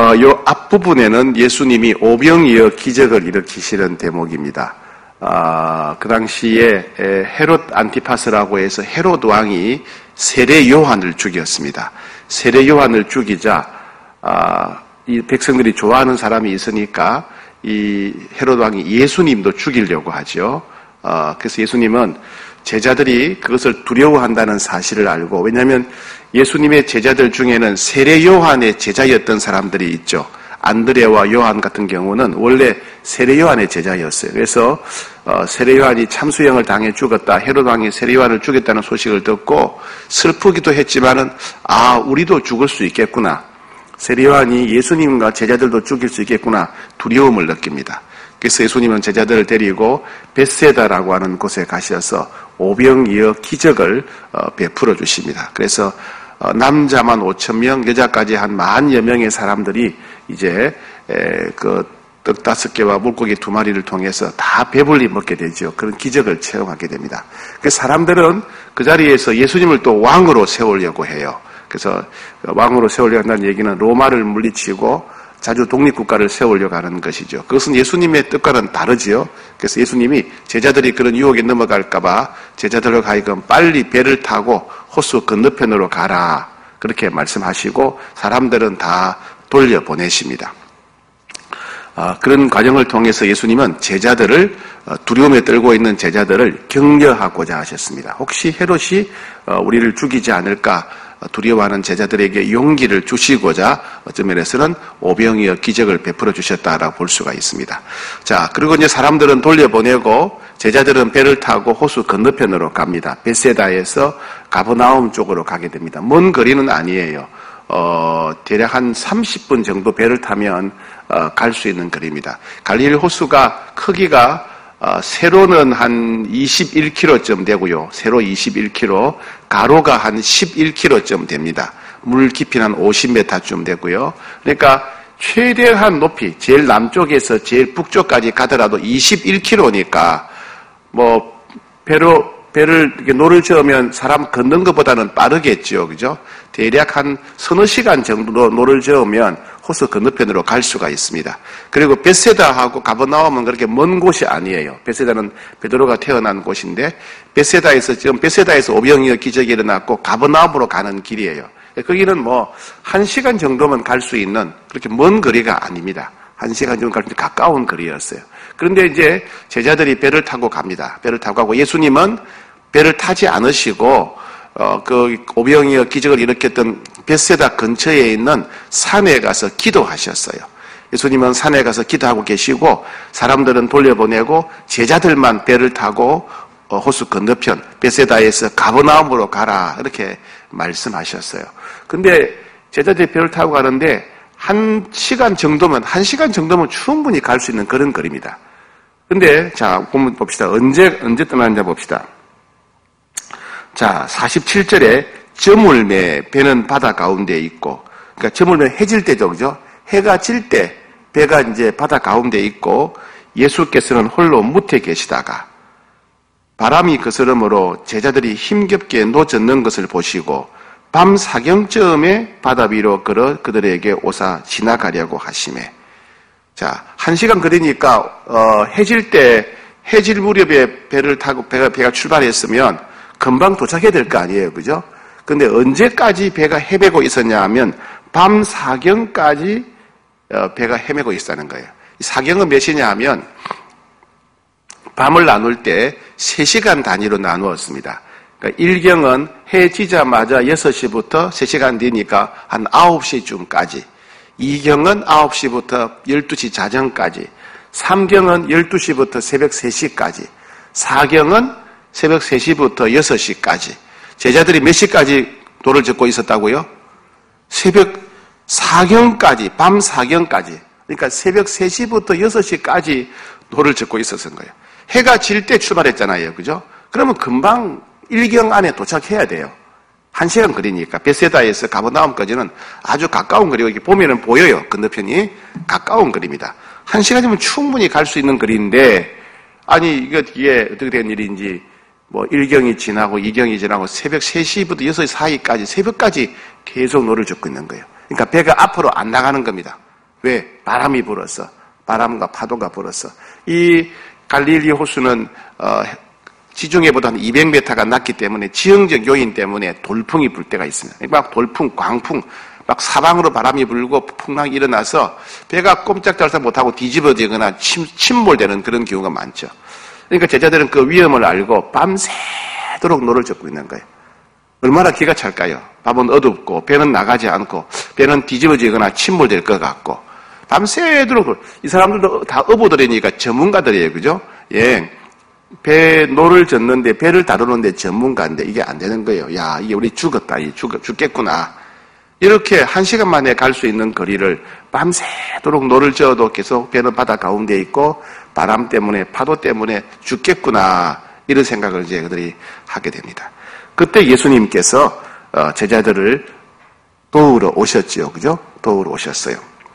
요 앞부분에는 예수님이 오병이어 기적을 일으키시는 대목입니다. 그 당시에 헤롯 안티파스라고 해서 헤롯 왕이 세례 요한을 죽였습니다. 세례 요한을 죽이자 이 백성들이 좋아하는 사람이 있으니까 이 헤롯 왕이 예수님도 죽이려고 하죠. 그래서 예수님은 제자들이 그것을 두려워한다는 사실을 알고, 왜냐하면 예수님의 제자들 중에는 세례 요한의 제자였던 사람들이 있죠. 안드레와 요한 같은 경우는 원래 세례 요한의 제자였어요. 그래서 세례 요한이 참수형을 당해 죽었다, 헤롯 왕이 세례 요한을 죽였다는 소식을 듣고 슬프기도 했지만은 우리도 죽을 수 있겠구나, 세례 요한이 예수님과 제자들도 죽일 수 있겠구나 두려움을 느낍니다. 그래서 예수님은 제자들을 데리고 벳세다라고 하는 곳에 가셔서 오병이어 기적을 베풀어 주십니다. 그래서 남자만 5,000명, 여자까지 한 10,000여 명의 사람들이 이제 그 떡 5개와 물고기 2마리를 통해서 다 배불리 먹게 되죠. 그런 기적을 체험하게 됩니다. 그래서 사람들은 그 자리에서 예수님을 또 왕으로 세우려고 해요. 그래서 왕으로 세우려고 한다는 얘기는 로마를 물리치고 자주 독립국가를 세우려고 하는 것이죠. 그것은 예수님의 뜻과는 다르지요. 그래서 예수님이 제자들이 그런 유혹에 넘어갈까봐 제자들로 하여금 빨리 배를 타고 호수 건너편으로 가라, 그렇게 말씀하시고 사람들은 다 돌려보내십니다. 그런 과정을 통해서 예수님은 제자들을, 두려움에 떨고 있는 제자들을 격려하고자 하셨습니다. 혹시 헤롯이 우리를 죽이지 않을까 두려워하는 제자들에게 용기를 주시고자 어떤 면에서는 오병이어 기적을 베풀어 주셨다라고 볼 수가 있습니다. 자, 그리고 이제 사람들은 돌려보내고 제자들은 배를 타고 호수 건너편으로 갑니다. 벳세다에서 가버나움 쪽으로 가게 됩니다. 먼 거리는 아니에요. 대략 한 30분 정도 배를 타면 갈 수 있는 거리입니다. 갈릴리 호수가 크기가 세로는 한 21km쯤 되고요. 세로 21km, 가로가 한 11km쯤 됩니다. 물 깊이는 한 50m쯤 되고요. 그러니까 최대한 높이, 제일 남쪽에서 제일 북쪽까지 가더라도 21km니까 배를 이렇게 노를 저으면 사람 걷는 것보다는 빠르겠죠. 그죠? 대략 한 서너 시간 정도 노를 저으면 호수 건너편으로 갈 수가 있습니다. 그리고 벳세다하고 가버나움은 그렇게 먼 곳이 아니에요. 벳세다는 베드로가 태어난 곳인데 지금 벳세다에서 오병이어 기적이 일어났고 가버나움으로 가는 길이에요. 거기는 1시간 정도면 갈 수 있는 그렇게 먼 거리가 아닙니다. 1시간 정도 갈 수 있는 가까운 거리였어요. 그런데 이제 제자들이 배를 타고 갑니다. 배를 타고 가고 예수님은 배를 타지 않으시고 그 오병이어 기적을 일으켰던 벳세다 근처에 있는 산에 가서 기도하셨어요. 예수님은 산에 가서 기도하고 계시고 사람들은 돌려보내고 제자들만 배를 타고 호수 건너편 벳세다에서 가버나움으로 가라, 이렇게 말씀하셨어요. 근데 제자들이 배를 타고 가는데 1시간 정도면 충분히 갈 수 있는 그런 거리입니다. 근데 자, 보면 봅시다. 언제 떠나는지 봅시다. 자, 47절에 저물매 배는 바다 가운데에 있고, 그러니까 저물매 해질 때죠, 그죠? 해가 질 때 배가 이제 바다 가운데에 있고 예수께서는 홀로 무태 계시다가 바람이 거스름으로 제자들이 힘겹게 노젓는 것을 보시고 밤 사경쯤에 바다 위로 걸어 그들에게 오사 지나가려고 하시매. 자, 1시간 거리니까 해질 무렵에 배를 타고 배가 출발했으면 금방 도착해야 될 거 아니에요, 그죠? 근데 언제까지 배가 헤매고 있었냐 하면 밤 사경까지 배가 헤매고 있었다는 거예요. 사경은 몇이냐 하면 밤을 나눌 때 3시간 단위로 나누었습니다. 그러니까 1경은 해 지자마자 6시부터 3시간 뒤니까 한 9시쯤까지, 2경은 9시부터 12시 자정까지, 3경은 12시부터 새벽 3시까지, 4경은 새벽 3시부터 6시까지. 제자들이 몇 시까지 노를 젓고 있었다고요? 새벽 4경까지, 밤 4경까지. 그러니까 새벽 3시부터 6시까지 노를 젓고 있었던 거예요. 해가 질 때 출발했잖아요. 그죠? 그러면 금방 1경 안에 도착해야 돼요. 1시간 거리니까. 벳세다에서 가버나움까지는 아주 가까운 거리고, 이렇게 보면은 보여요. 건너편이 가까운 거리입니다. 1시간이면 충분히 갈 수 있는 거리인데, 아니, 이게 어떻게 된 일인지, 1경이 지나고 2경이 지나고 새벽 3시부터 6시 사이까지, 새벽까지 계속 노를 젓고 있는 거예요. 그러니까 배가 앞으로 안 나가는 겁니다. 왜? 바람이 불어서. 바람과 파도가 불어서. 이 갈릴리 호수는 지중해보다 한 200m가 낮기 때문에 지형적 요인 때문에 돌풍이 불 때가 있습니다. 막 돌풍, 광풍, 막 사방으로 바람이 불고 풍랑이 일어나서 배가 꼼짝달싹 못하고 뒤집어지거나 침몰되는 그런 경우가 많죠. 그러니까 제자들은 그 위험을 알고 밤새도록 노를 젓고 있는 거예요. 얼마나 기가 찰까요? 밥은 어둡고 배는 나가지 않고 배는 뒤집어지거나 침몰될 것 같고 밤새도록 이 사람들도 다 어부들이니까 전문가들이에요. 그죠? 예. 배 노를 젓는데 배를 다루는데 전문가인데 이게 안 되는 거예요. 야, 이게 우리 죽었다. 죽겠구나. 이렇게 1시간 만에 갈 수 있는 거리를 밤새도록 노를 저어도 계속 배는 바다 가운데 있고 바람 때문에 파도 때문에 죽겠구나. 이런 생각을 이제 그들이 하게 됩니다. 그때 예수님께서 제자들을 도우러 오셨지요. 그죠? 도우러 오셨어요.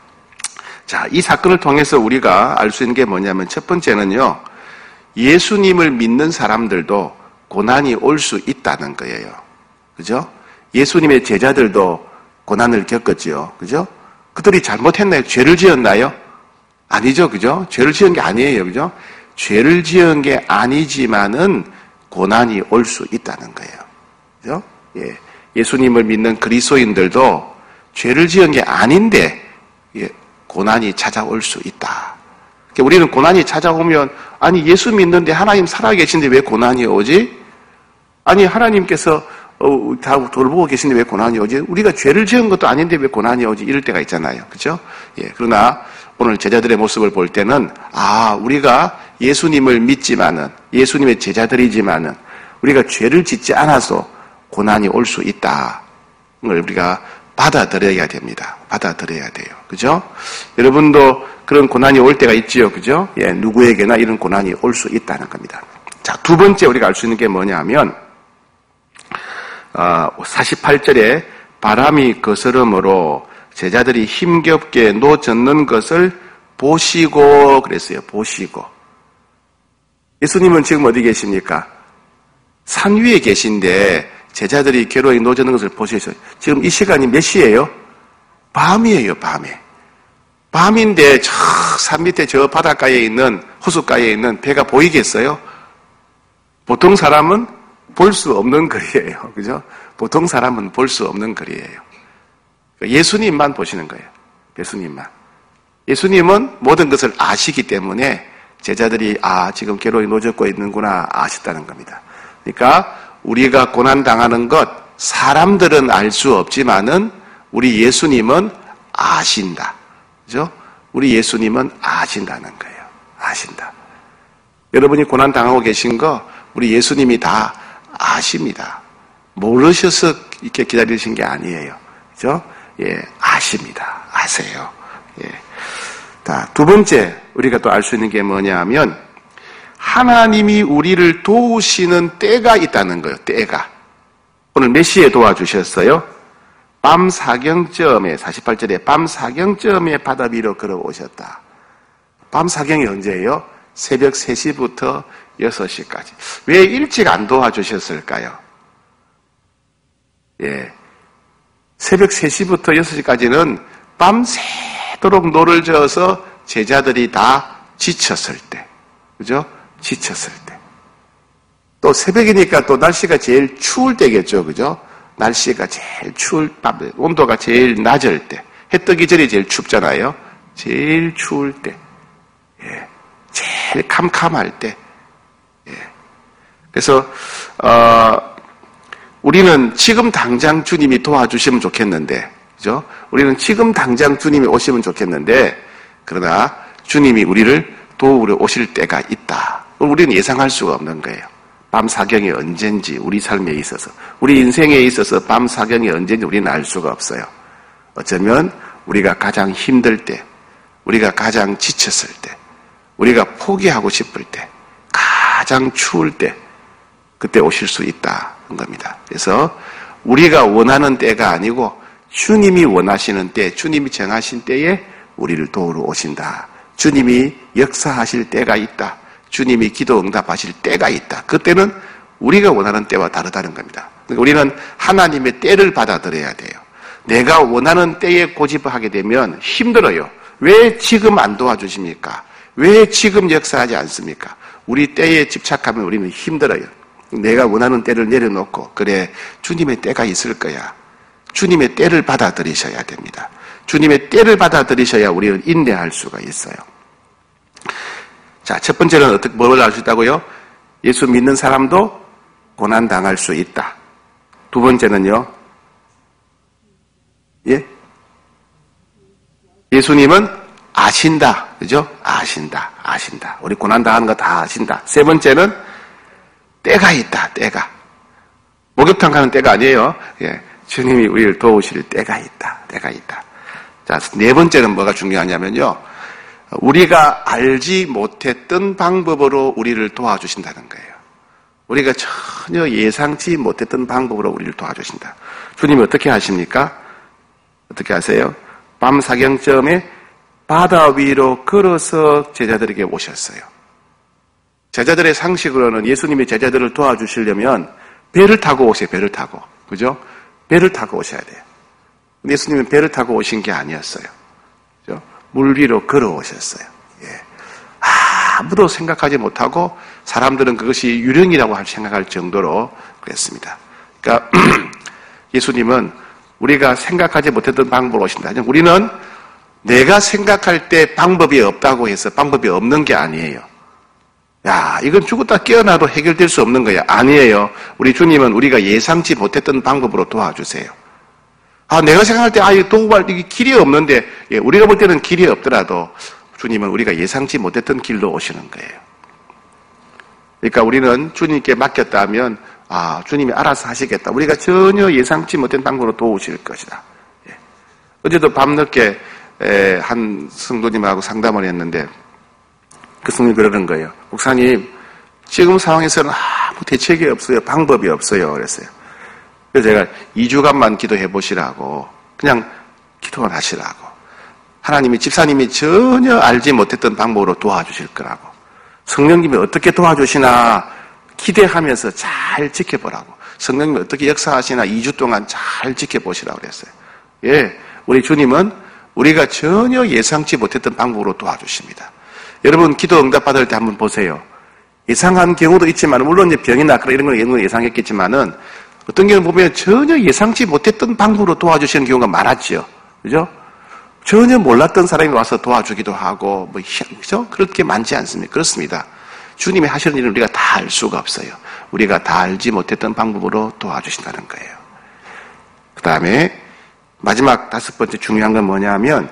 자, 이 사건을 통해서 우리가 알 수 있는 게 뭐냐면 첫 번째는요. 예수님을 믿는 사람들도 고난이 올 수 있다는 거예요. 그죠? 예수님의 제자들도 고난을 겪었지요. 그죠? 그들이 잘못했나요? 죄를 지었나요? 아니죠. 그죠? 죄를 지은 게 아니에요. 그죠? 죄를 지은 게 아니지만은 고난이 올 수 있다는 거예요. 그죠? 예. 예수님을 믿는 그리스도인들도 죄를 지은 게 아닌데, 예, 고난이 찾아올 수 있다. 우리는 고난이 찾아오면, 아니, 예수 믿는데 하나님 살아계신데 왜 고난이 오지? 아니, 하나님께서 다 돌보고 계신데 왜 고난이 오지? 우리가 죄를 지은 것도 아닌데 왜 고난이 오지? 이럴 때가 있잖아요. 그죠? 예, 그러나 오늘 제자들의 모습을 볼 때는, 우리가 예수님을 믿지만은, 예수님의 제자들이지만은, 우리가 죄를 짓지 않아서 고난이 올 수 있다. 걸 우리가 받아들여야 됩니다. 받아들여야 돼요. 그죠? 여러분도 그런 고난이 올 때가 있지요. 그죠? 예, 누구에게나 이런 고난이 올 수 있다는 겁니다. 자, 두 번째 우리가 알 수 있는 게 뭐냐 하면, 48절에 바람이 거스름으로 제자들이 힘겹게 노젓는 것을 보시고 그랬어요. 보시고. 예수님은 지금 어디 계십니까? 산 위에 계신데 제자들이 괴로이 노젓는 것을 보셨어요. 지금 이 시간이 몇 시예요? 밤이에요. 밤에. 밤인데 저 산 밑에 저 바닷가에 있는 호숫가에 있는 배가 보이겠어요? 보통 사람은 볼 수 없는 거리예요. 그죠? 보통 사람은 볼 수 없는 거리예요. 예수님만 보시는 거예요. 예수님만. 예수님은 모든 것을 아시기 때문에 제자들이 지금 괴로이 노젓고 있는구나 아셨다는 겁니다. 그러니까 우리가 고난당하는 것 사람들은 알 수 없지만은 우리 예수님은 아신다. 그죠? 우리 예수님은 아신다는 거예요. 아신다. 여러분이 고난당하고 계신 거 우리 예수님이 다 아십니다. 모르셔서 이렇게 기다리신 게 아니에요. 그죠? 예, 아십니다. 아세요. 예. 자, 두 번째, 우리가 또 알 수 있는 게 뭐냐 하면, 하나님이 우리를 도우시는 때가 있다는 거예요. 때가. 오늘 몇 시에 도와주셨어요? 밤 사경쯤에, 48절에 밤 사경쯤에 바다 위로 걸어오셨다. 밤 사경이 언제예요? 새벽 3시부터 6시까지. 왜 일찍 안 도와주셨을까요? 예. 새벽 3시부터 6시까지는 밤새도록 노를 저어서 제자들이 다 지쳤을 때. 그죠? 지쳤을 때. 또 새벽이니까 또 날씨가 제일 추울 때겠죠. 그죠? 날씨가 제일 추울, 온도가 제일 낮을 때. 해 뜨기 전이 제일 춥잖아요. 제일 추울 때. 예. 제일 캄캄할 때. 예. 그래서, 우리는 지금 당장 주님이 도와주시면 좋겠는데, 그죠? 우리는 지금 당장 주님이 오시면 좋겠는데, 그러나 주님이 우리를 도우러 오실 때가 있다. 우리는 예상할 수가 없는 거예요. 밤 사경이 언젠지 우리 삶에 있어서, 우리 인생에 있어서 밤 사경이 언젠지 우리는 알 수가 없어요. 어쩌면 우리가 가장 힘들 때, 우리가 가장 지쳤을 때, 우리가 포기하고 싶을 때, 가장 추울 때, 그때 오실 수 있다는 겁니다. 그래서 우리가 원하는 때가 아니고 주님이 원하시는 때, 주님이 정하신 때에 우리를 도우러 오신다. 주님이 역사하실 때가 있다. 주님이 기도 응답하실 때가 있다. 그때는 우리가 원하는 때와 다르다는 겁니다. 우리는 하나님의 때를 받아들여야 돼요. 내가 원하는 때에 고집하게 되면 힘들어요. 왜 지금 안 도와주십니까? 왜 지금 역사하지 않습니까? 우리 때에 집착하면 우리는 힘들어요. 내가 원하는 때를 내려놓고 그래 주님의 때가 있을 거야. 주님의 때를 받아들이셔야 됩니다. 주님의 때를 받아들이셔야 우리는 인내할 수가 있어요. 자, 첫 번째는 뭘 알 수 있다고요? 예수 믿는 사람도 고난당할 수 있다. 두 번째는요. 예? 예수님은 아신다. 그죠? 아신다. 우리 고난당하는 거 다 아신다. 세 번째는 때가 있다. 때가. 목욕탕 가는 때가 아니에요. 예. 주님이 우리를 도우실 때가 있다. 자, 네 번째는 뭐가 중요하냐면요. 우리가 알지 못했던 방법으로 우리를 도와주신다는 거예요. 우리가 전혀 예상치 못했던 방법으로 우리를 도와주신다. 주님이 어떻게 하십니까? 어떻게 하세요? 밤 사경쯤에 바다 위로 걸어서 제자들에게 오셨어요. 제자들의 상식으로는 예수님이 제자들을 도와주시려면 배를 타고 오세요. 배를 타고. 그죠? 배를 타고 오셔야 돼요. 근데 예수님은 배를 타고 오신 게 아니었어요. 그죠? 물 위로 걸어오셨어요. 예. 아무도 생각하지 못하고 사람들은 그것이 유령이라고 생각할 정도로 그랬습니다. 그러니까 예수님은 우리가 생각하지 못했던 방법으로 오신다. 우리는 내가 생각할 때 방법이 없다고 해서 방법이 없는 게 아니에요. 야, 이건 죽었다 깨어나도 해결될 수 없는 거야. 아니에요. 우리 주님은 우리가 예상치 못했던 방법으로 도와주세요. 내가 생각할 때, 이 도구발, 이게 길이 없는데, 예, 우리가 볼 때는 길이 없더라도 주님은 우리가 예상치 못했던 길로 오시는 거예요. 그러니까 우리는 주님께 맡겼다면, 주님이 알아서 하시겠다. 우리가 전혀 예상치 못한 방법으로 도우실 것이다. 예. 어제도 밤늦게 한 성도님하고 상담을 했는데, 그 성도님이 그러는 거예요. 목사님, 지금 상황에서는 아무 대책이 없어요. 방법이 없어요. 그랬어요. 그래서 제가 2주간만 기도해 보시라고, 그냥 기도만 하시라고. 하나님이, 집사님이 전혀 알지 못했던 방법으로 도와주실 거라고. 성령님이 어떻게 도와주시나 기대하면서 잘 지켜보라고. 성령님이 어떻게 역사하시나 2주 동안 잘 지켜보시라고 그랬어요. 예, 우리 주님은 우리가 전혀 예상치 못했던 방법으로 도와주십니다. 여러분, 기도 응답 받을 때 한번 보세요. 예상한 경우도 있지만, 물론 이제 병이나 이런 건 예상했겠지만은, 어떤 경우 보면 전혀 예상치 못했던 방법으로 도와주시는 경우가 많았죠. 그죠? 전혀 몰랐던 사람이 와서 도와주기도 하고, 그죠? 그렇게 많지 않습니까? 그렇습니다. 주님이 하시는 일은 우리가 다 알 수가 없어요. 우리가 다 알지 못했던 방법으로 도와주신다는 거예요. 그 다음에, 마지막 5번째 중요한 건 뭐냐면,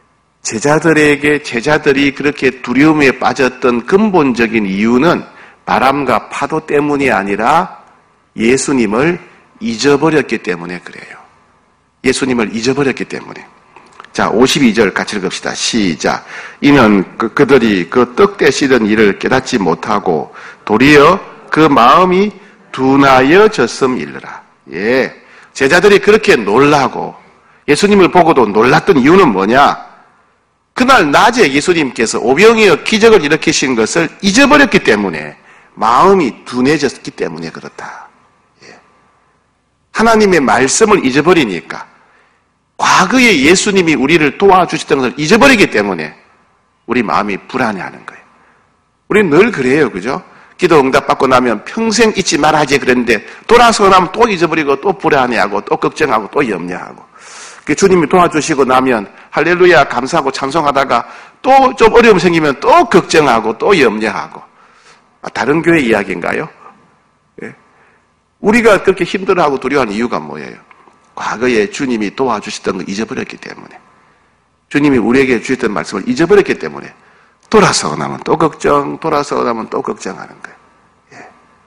제자들이 그렇게 두려움에 빠졌던 근본적인 이유는 바람과 파도 때문이 아니라 예수님을 잊어버렸기 때문에 그래요. 예수님을 잊어버렸기 때문에. 자, 52절 같이 읽읍시다. 시작. 이는 그들이 그 떡 떼시던 일을 깨닫지 못하고 도리어 그 마음이 둔하여졌음이니라. 예. 제자들이 그렇게 놀라고 예수님을 보고도 놀랐던 이유는 뭐냐? 그날 낮에 예수님께서 오병이어 기적을 일으키신 것을 잊어버렸기 때문에, 마음이 둔해졌기 때문에 그렇다. 예. 하나님의 말씀을 잊어버리니까, 과거에 예수님이 우리를 도와주셨던 것을 잊어버리기 때문에 우리 마음이 불안해하는 거예요. 우리는 늘 그래요. 그죠? 기도 응답받고 나면 평생 잊지 말아야지 그랬는데 돌아서 나면 또 잊어버리고 또 불안해하고 또 걱정하고 또 염려하고, 주님이 도와주시고 나면 할렐루야 감사하고 찬송하다가 또 좀 어려움 생기면 또 걱정하고 또 염려하고. 다른 교회 이야기인가요? 예. 우리가 그렇게 힘들어하고 두려워하는 이유가 뭐예요? 과거에 주님이 도와주셨던 걸 잊어버렸기 때문에, 주님이 우리에게 주셨던 말씀을 잊어버렸기 때문에 돌아서고 나면 또 걱정, 돌아서고 나면 또 걱정하는 거예요. 예.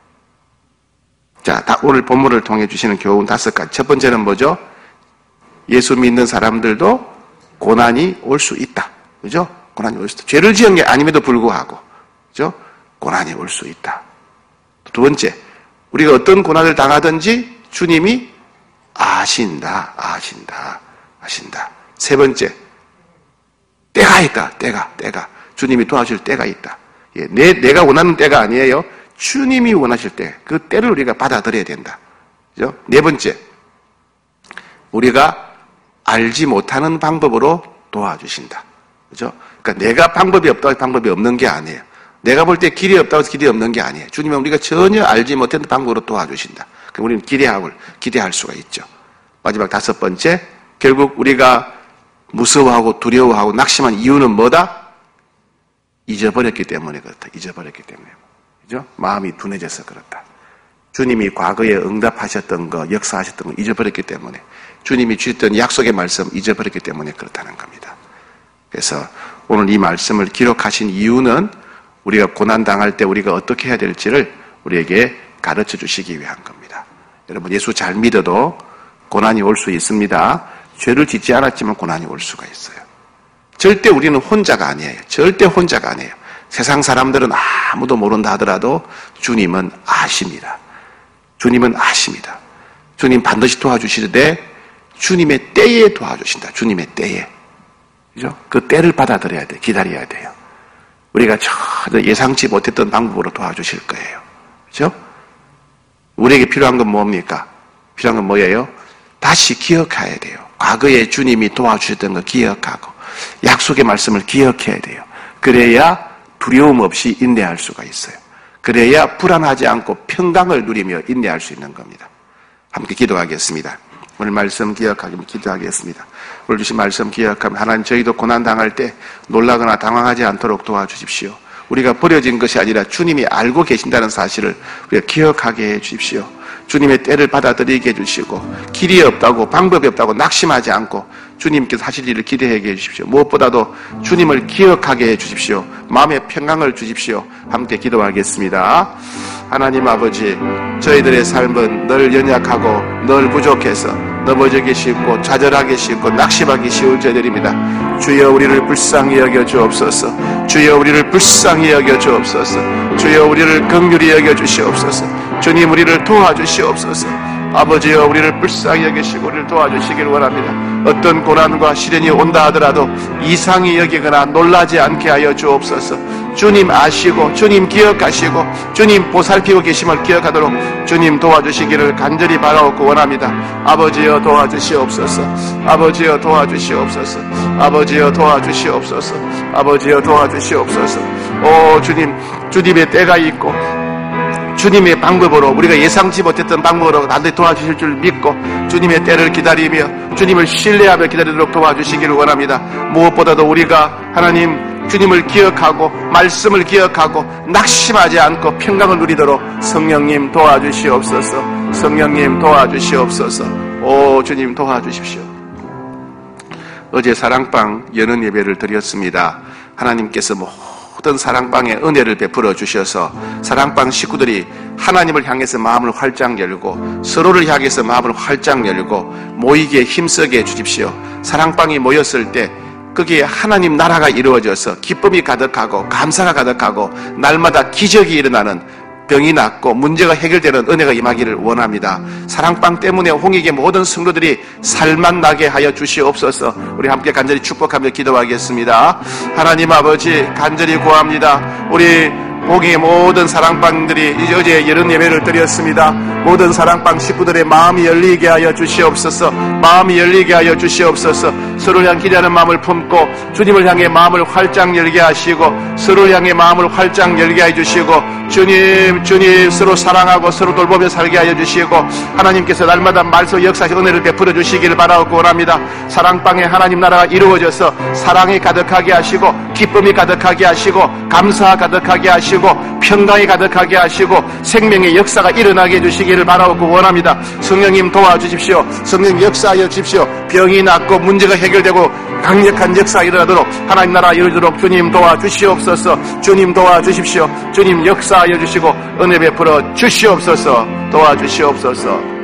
자, 오늘 본문을 통해 주시는 교훈 5가지. 첫 번째는 뭐죠? 예수 믿는 사람들도 고난이 올 수 있다. 그죠? 고난이 올 수 있다. 죄를 지은 게 아님에도 불구하고, 그죠? 고난이 올 수 있다. 두 번째, 우리가 어떤 고난을 당하든지 주님이 아신다. 세 번째, 때가 있다. 때가. 주님이 도와줄 때가 있다. 예, 내가 원하는 때가 아니에요. 주님이 원하실 때, 그 때를 우리가 받아들여야 된다. 그죠? 네 번째, 우리가 알지 못하는 방법으로 도와주신다. 그죠? 그러니까 내가 방법이 없다고 해서 방법이 없는 게 아니에요. 내가 볼 때 길이 없다고 해서 길이 없는 게 아니에요. 주님은 우리가 전혀 알지 못했던 방법으로 도와주신다. 그럼 우리는 기대할 수가 있죠. 마지막 5번째, 결국 우리가 무서워하고 두려워하고 낙심한 이유는 뭐다? 잊어버렸기 때문에 그렇다. 잊어버렸기 때문에. 그죠? 마음이 둔해져서 그렇다. 주님이 과거에 응답하셨던 거, 역사하셨던 거 잊어버렸기 때문에, 주님이 주셨던 약속의 말씀 잊어버렸기 때문에 그렇다는 겁니다. 그래서 오늘 이 말씀을 기록하신 이유는 우리가 고난당할 때 우리가 어떻게 해야 될지를 우리에게 가르쳐 주시기 위한 겁니다. 여러분, 예수 잘 믿어도 고난이 올 수 있습니다. 죄를 짓지 않았지만 고난이 올 수가 있어요. 절대 우리는 혼자가 아니에요. 절대 혼자가 아니에요. 세상 사람들은 아무도 모른다 하더라도 주님은 아십니다. 주님은 아십니다. 주님 반드시 도와주시되 주님의 때에 도와주신다. 주님의 때에. 그죠? 그 때를 받아들여야 돼. 기다려야 돼요. 우리가 전혀 예상치 못했던 방법으로 도와주실 거예요. 그죠? 우리에게 필요한 건 뭡니까? 필요한 건 뭐예요? 다시 기억해야 돼요. 과거에 주님이 도와주셨던 거 기억하고 약속의 말씀을 기억해야 돼요. 그래야 두려움 없이 인내할 수가 있어요. 그래야 불안하지 않고 평강을 누리며 인내할 수 있는 겁니다. 함께 기도하겠습니다. 오늘 말씀 기억하기로 기도하겠습니다. 오늘 주신 말씀 기억하면 하나님, 저희도 고난당할 때 놀라거나 당황하지 않도록 도와주십시오. 우리가 버려진 것이 아니라 주님이 알고 계신다는 사실을 우리가 기억하게 해주십시오. 주님의 때를 받아들이게 해주시고, 길이 없다고 방법이 없다고 낙심하지 않고 주님께서 하실 일을 기대하게 해주십시오. 무엇보다도 주님을 기억하게 해주십시오. 마음의 평강을 주십시오. 함께 기도하겠습니다. 하나님 아버지, 저희들의 삶은 늘 연약하고 늘 부족해서 넘어지기 쉽고 좌절하기 쉽고 낙심하기 쉬운 저희들입니다. 주여 우리를 불쌍히 여겨 주옵소서. 주여 우리를 불쌍히 여겨 주옵소서. 주여 우리를 긍휼히 여겨 주시옵소서. 주님 우리를 도와주시옵소서. 아버지여, 우리를 불쌍히 여기시고 우리를 도와주시길 원합니다. 어떤 고난과 시련이 온다 하더라도 이상히 여기거나 놀라지 않게 하여 주옵소서. 주님 아시고 주님 기억하시고 주님 보살피고 계심을 기억하도록 주님 도와주시기를 간절히 바라옵고 원합니다. 아버지여 도와주시옵소서. 아버지여 도와주시옵소서. 아버지여 도와주시옵소서. 아버지여 도와주시옵소서. 오 주님, 주님의 때가 있고 주님의 방법으로, 우리가 예상치 못했던 방법으로 나한테 도와주실 줄 믿고 주님의 때를 기다리며 주님을 신뢰하며 기다리도록 도와주시기를 원합니다. 무엇보다도 우리가 하나님 주님을 기억하고 말씀을 기억하고 낙심하지 않고 평강을 누리도록 성령님 도와주시옵소서. 성령님 도와주시옵소서. 오 주님 도와주십시오. 어제 사랑방 여는 예배를 드렸습니다. 하나님께서 모든 사랑방에 은혜를 베풀어 주셔서 사랑방 식구들이 하나님을 향해서 마음을 활짝 열고 서로를 향해서 마음을 활짝 열고 모이기에 힘쓰게 해주십시오. 사랑방이 모였을 때 거기에 하나님 나라가 이루어져서 기쁨이 가득하고 감사가 가득하고 날마다 기적이 일어나는, 병이 낫고 문제가 해결되는 은혜가 임하기를 원합니다. 사랑방 때문에 홍익의 모든 성도들이 살만 나게 하여 주시옵소서. 우리 함께 간절히 축복하며 기도하겠습니다. 하나님 아버지, 간절히 구합니다. 우리 홍익의 모든 사랑방들이 어제 여름 예배를 드렸습니다. 모든 사랑방 식구들의 마음이 열리게 하여 주시옵소서. 마음이 열리게 하여 주시옵소서. 서로를 향해 기대하는 마음을 품고 주님을 향해 마음을 활짝 열게 하시고 서로를 향해 마음을 활짝 열게 해주시고 주님 서로 사랑하고 서로 돌보며 살게 하여 주시고 하나님께서 날마다 말씀 역사의 은혜를 베풀어 주시기를 바라고 원합니다. 사랑방에 하나님 나라가 이루어져서 사랑이 가득하게 하시고 기쁨이 가득하게 하시고 감사 가득하게 하시고 평강이 가득하게 하시고 생명의 역사가 일어나게 해주시기를 바라고 원합니다. 성령님 도와주십시오. 성령 역사하여 주십시오. 병이 낫고 문제가 해결되고 강력한 역사가 일어나도록 하나님 나라 이루어지도록 주님 도와주시옵소서. 주님 도와주십시오. 주님 역사하여 주시고 은혜 베풀어 주시옵소서. 도와주시옵소서.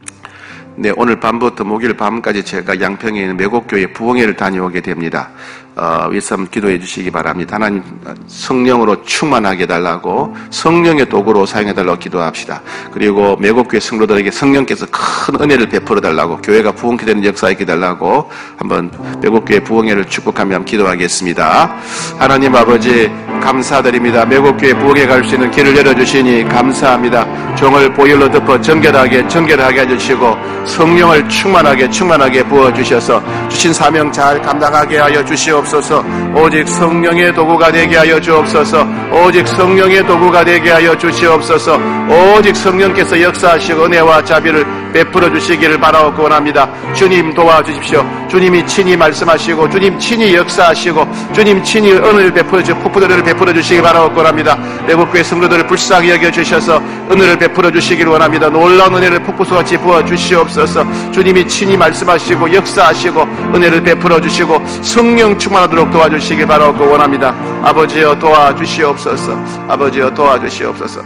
네, 오늘 밤부터 목요일 밤까지 제가 양평에 있는 매곡교회 부흥회를 다녀오게 됩니다. 위해서 한번 기도해 주시기 바랍니다. 하나님 성령으로 충만하게 해달라고, 성령의 도구로 사용해달라고 기도합시다. 그리고 매국교회 성도들에게 성령께서 큰 은혜를 베풀어 달라고, 교회가 부흥케 되는 역사에 해달라고 한번 매국교회 부흥회를 축복하며 한번 기도하겠습니다. 하나님 아버지 감사드립니다. 매국교회 부흥회 갈 수 있는 길을 열어주시니 감사합니다. 종을 보혈로 덮어 정결하게 해주시고 성령을 충만하게 부어주셔서 주신 사명 잘 감당하게 하여 주시옵소서. 오직 성령의 도구가 되게 하여 주옵소서. 오직 성령의 도구가 되게 하여 주시옵소서. 오직 성령께서 역사하시고 은혜와 자비를 베풀어 주시기를 바라옵고 원합니다. 주님 도와주십시오. 주님이 친히 말씀하시고 주님 친히 역사하시고 주님 친히 은혜를 베풀어 주시고 폭포들을 베풀어 주시기 바라옵고 원합니다. 매국교회 성도들을 불쌍히 여겨주셔서 은혜를 베풀어 주시기를 원합니다. 놀라운 은혜를 폭포수같이 부어 주시옵소서. 주님이 친히 말씀하시고 역사하시고 은혜를 베풀어 주시고 성령 충만하도록 도와주시기 바라옵고 원합니다. 아버지여 도와주시옵소서. 아버지여 도와주시옵소서.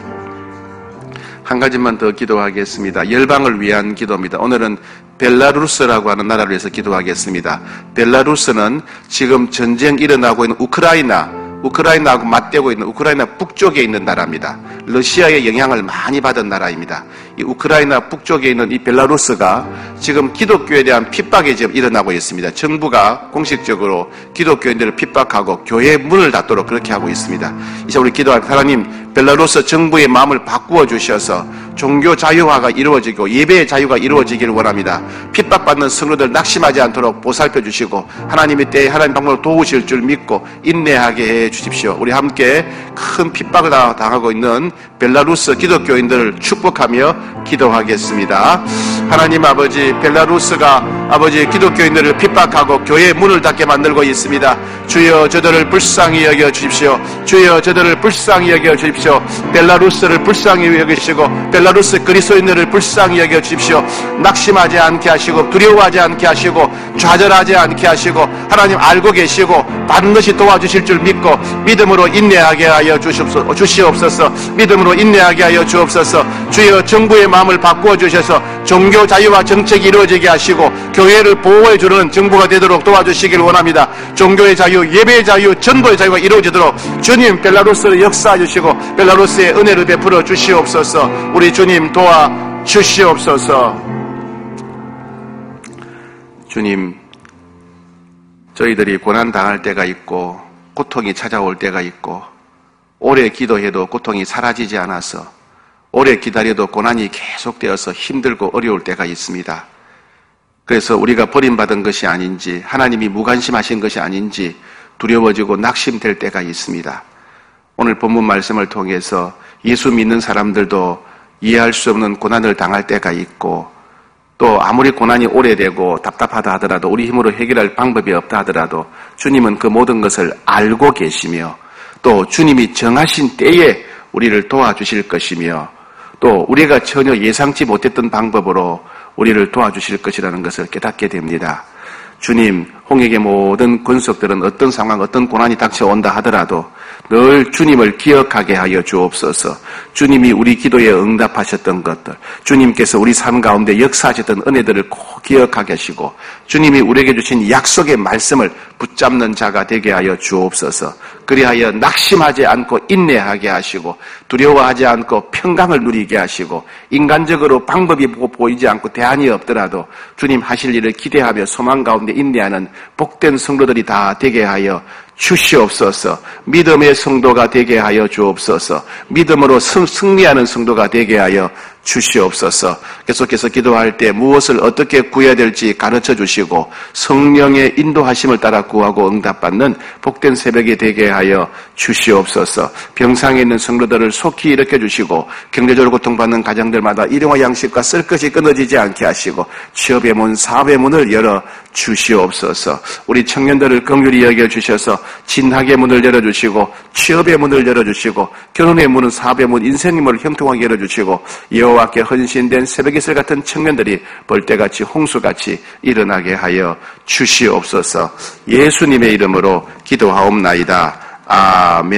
한 가지만 더 기도하겠습니다. 열방을 위한 기도입니다. 오늘은 벨라루스라고 하는 나라를 위해서 기도하겠습니다. 벨라루스는 지금 전쟁이 일어나고 있는 우크라이나하고 맞대고 있는 우크라이나 북쪽에 있는 나라입니다. 러시아의 영향을 많이 받은 나라입니다. 이 우크라이나 북쪽에 있는 이 벨라루스가 지금 기독교에 대한 핍박이 지금 일어나고 있습니다. 정부가 공식적으로 기독교인들을 핍박하고 교회 문을 닫도록 그렇게 하고 있습니다. 이제 우리 기도할 하나님, 벨라루스 정부의 마음을 바꾸어 주셔서 종교 자유화가 이루어지고 예배의 자유가 이루어지기를 원합니다. 핍박받는 성도들 낙심하지 않도록 보살펴 주시고 하나님의 때에 하나님 방법으로 도우실 줄 믿고 인내하게 해 주십시오. 우리 함께 큰 핍박을 당하고 있는 벨라루스 기독교인들을 축복하며 기도하겠습니다. 하나님 아버지, 벨라루스가 아버지 기독교인들을 핍박하고 교회의 문을 닫게 만들고 있습니다. 주여 저들을 불쌍히 여겨 주십시오. 주여 저들을 불쌍히 여겨 주십시오. 벨라루스를 불쌍히 여기시고 벨라루스 그리스도인들을 불쌍히 여겨 주십시오. 낙심하지 않게 하시고 두려워하지 않게 하시고 좌절하지 않게 하시고 하나님 알고 계시고 반드시 도와주실 줄 믿고 믿음으로 인내하게 하여 주시옵소서. 믿음으로 인내하게 하여 주옵소서. 주여 정부의 마음을 바꾸어 주셔서 종교 자유와 정책이 이루어지게 하시고 교회를 보호해 주는 정부가 되도록 도와주시길 원합니다. 종교의 자유, 예배의 자유, 전도의 자유가 이루어지도록 주님 벨라루스를 역사해 주시고 벨라루스의 은혜를 베풀어 주시옵소서. 우리 주님 도와 주시옵소서. 주님, 저희들이 고난당할 때가 있고 고통이 찾아올 때가 있고 오래 기도해도 고통이 사라지지 않아서 오래 기다려도 고난이 계속되어서 힘들고 어려울 때가 있습니다. 그래서 우리가 버림받은 것이 아닌지 하나님이 무관심하신 것이 아닌지 두려워지고 낙심될 때가 있습니다. 오늘 본문 말씀을 통해서 예수 믿는 사람들도 이해할 수 없는 고난을 당할 때가 있고 또 아무리 고난이 오래되고 답답하다 하더라도 우리 힘으로 해결할 방법이 없다 하더라도 주님은 그 모든 것을 알고 계시며 또 주님이 정하신 때에 우리를 도와주실 것이며 또 우리가 전혀 예상치 못했던 방법으로 우리를 도와주실 것이라는 것을 깨닫게 됩니다. 주님, 홍익의 모든 권속들은 어떤 상황, 어떤 고난이 닥쳐온다 하더라도 늘 주님을 기억하게 하여 주옵소서. 주님이 우리 기도에 응답하셨던 것들, 주님께서 우리 삶 가운데 역사하셨던 은혜들을 꼭 기억하게 하시고 주님이 우리에게 주신 약속의 말씀을 붙잡는 자가 되게 하여 주옵소서. 그리하여 낙심하지 않고 인내하게 하시고 두려워하지 않고 평강을 누리게 하시고 인간적으로 방법이 보이지 않고 대안이 없더라도 주님 하실 일을 기대하며 소망 가운데 인내하는 복된 성도들이 다 되게 하여 주시옵소서. 믿음의 성도가 되게 하여 주옵소서. 믿음으로 승리하는 성도가 되게 하여 주시옵소서. 계속해서 기도할 때 무엇을 어떻게 구해야 될지 가르쳐 주시고 성령의 인도하심을 따라 구하고 응답받는 복된 새벽이 되게 하여 주시옵소서. 병상에 있는 성도들을 속히 일으켜 주시고 경제적으로 고통받는 가정들마다 일용할 양식과 쓸 것이 끊어지지 않게 하시고 취업의 문, 사업의 문을 열어 주시옵소서. 우리 청년들을 긍휼히 여겨 주셔서 진학의 문을 열어주시고 취업의 문을 열어주시고 결혼의 문은 사업의 문, 인생의 문을 형통하게 열어주시고 여호와께 헌신된 새벽 이슬 같은 청년들이 벌떼같이 홍수같이 일어나게 하여 주시옵소서. 예수님의 이름으로 기도하옵나이다. 아멘.